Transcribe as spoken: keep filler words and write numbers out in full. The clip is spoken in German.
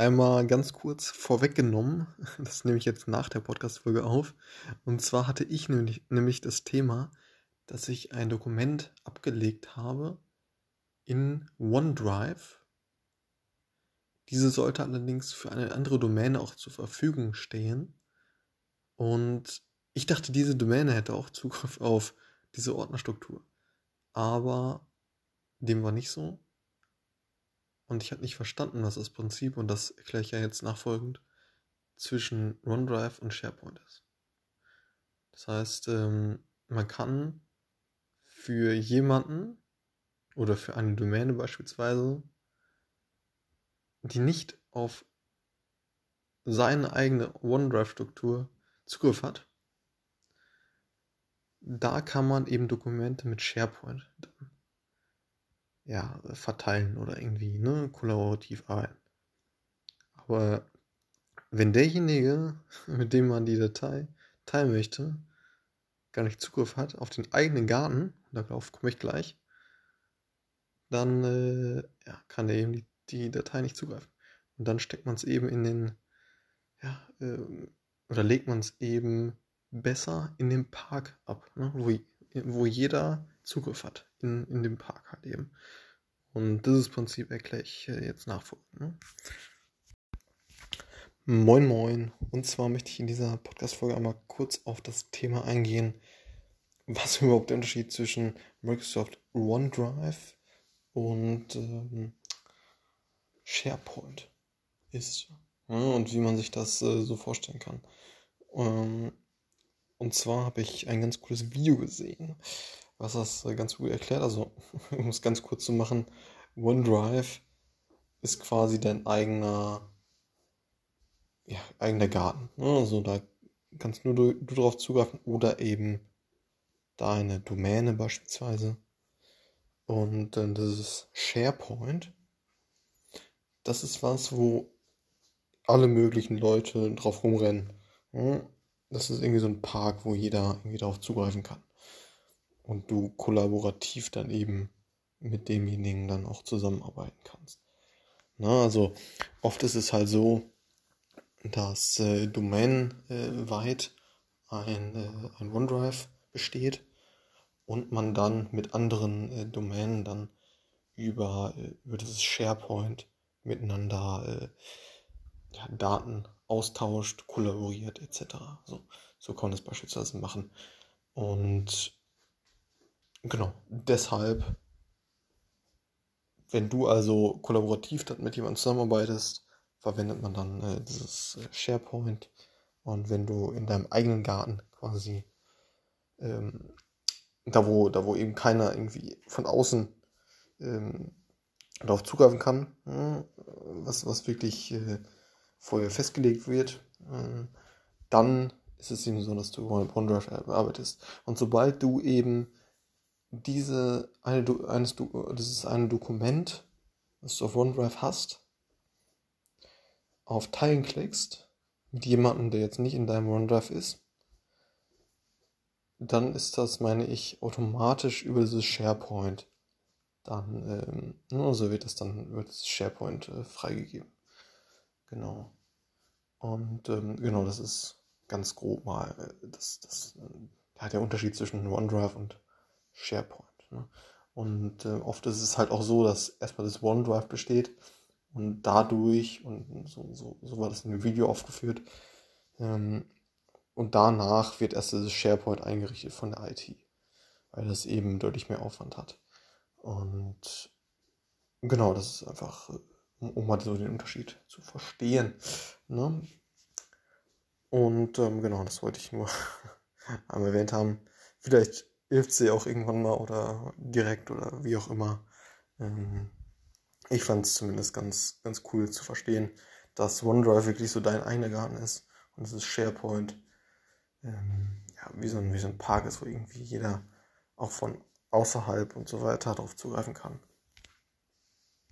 Einmal ganz kurz vorweggenommen, das nehme ich jetzt nach der Podcast-Folge auf. Und zwar hatte ich nämlich, nämlich das Thema, dass ich ein Dokument abgelegt habe in OneDrive. Diese sollte allerdings für eine andere Domäne auch zur Verfügung stehen. Und ich dachte, diese Domäne hätte auch Zugriff auf diese Ordnerstruktur. Aber dem war nicht so. Und ich habe nicht verstanden, was das Prinzip, und das erkläre ich ja jetzt nachfolgend, zwischen OneDrive und SharePoint ist. Das heißt, ähm, man kann für jemanden oder für eine Domäne beispielsweise, die nicht auf seine eigene OneDrive-Struktur Zugriff hat, da kann man eben Dokumente mit SharePoint dann, ja, verteilen oder irgendwie ne, kollaborativ arbeiten. Aber wenn derjenige, mit dem man die Datei teilen möchte, gar nicht Zugriff hat auf den eigenen Garten, darauf komme ich gleich, dann äh, ja, kann er eben die, die Datei nicht zugreifen. Und dann steckt man es eben in den, ja, äh, oder legt man es eben besser in den Park ab, ne? wo, wo jeder Zugriff hat, in, in dem Park halt eben. Und dieses Prinzip erkläre ich äh, jetzt nachfolgend. Ne? Moin Moin, und zwar möchte ich in dieser Podcast-Folge einmal kurz auf das Thema eingehen, was überhaupt der Unterschied zwischen Microsoft OneDrive und ähm, SharePoint ist, ja, und wie man sich das äh, so vorstellen kann. Ähm, und zwar habe ich ein ganz cooles Video gesehen, was das äh, ganz gut erklärt. Also, um es ganz kurz zu machen, OneDrive ist quasi dein eigener, ja, eigener Garten. Ne? Also da kannst nur du, du drauf zugreifen oder eben deine Domäne beispielsweise. Und äh, das ist SharePoint. Das ist was, wo alle möglichen Leute drauf rumrennen. Ja, das ist irgendwie so ein Park, wo jeder irgendwie darauf zugreifen kann. Und du kollaborativ dann eben mit demjenigen dann auch zusammenarbeiten kannst. Na, also oft ist es halt so, dass äh, domänenweit äh, ein, äh, ein OneDrive besteht und man dann mit anderen äh, Domänen dann über, äh, über dieses SharePoint miteinander äh, ja, Daten austauscht, kollaboriert et cetera. So, so kann man das beispielsweise machen. Und genau, deshalb, wenn du also kollaborativ dann mit jemandem zusammenarbeitest, verwendet man dann äh, dieses äh, SharePoint. Und wenn du in deinem eigenen Garten quasi, ähm, da wo, da wo eben keiner irgendwie von außen ähm, darauf zugreifen kann, äh, was, was wirklich äh, vorher festgelegt wird, äh, dann ist es eben so, dass du mit OneDrive arbeitest. Und sobald du eben diese eine, eines, dieses eine Dokument, das du auf OneDrive hast, auf Teilen klickst, mit jemandem, der jetzt nicht in deinem OneDrive ist, dann ist das, meine ich, automatisch über dieses SharePoint. Dann, ähm, also wird das dann, wird das SharePoint äh, freigegeben. Genau. Und ähm, genau, das ist ganz grob mal äh, das, das, äh, der Unterschied zwischen OneDrive und SharePoint. Ne? Und äh, oft ist es halt auch so, dass erstmal das OneDrive besteht und dadurch, und so, so, so war das in dem Video aufgeführt, ähm, und danach wird erst dieses SharePoint eingerichtet von der I T, weil das eben deutlich mehr Aufwand hat. Und genau, das ist einfach, um, um mal so den Unterschied zu verstehen. Ne? Und ähm, genau, das wollte ich nur einmal erwähnt haben. Vielleicht hilft sie auch irgendwann mal oder direkt oder wie auch immer. Ähm, ich fand es zumindest ganz, ganz cool zu verstehen, dass OneDrive wirklich so dein eigener Garten ist und es ist SharePoint ähm, ja, wie, so ein, wie so ein Park ist, wo irgendwie jeder auch von außerhalb und so weiter darauf zugreifen kann.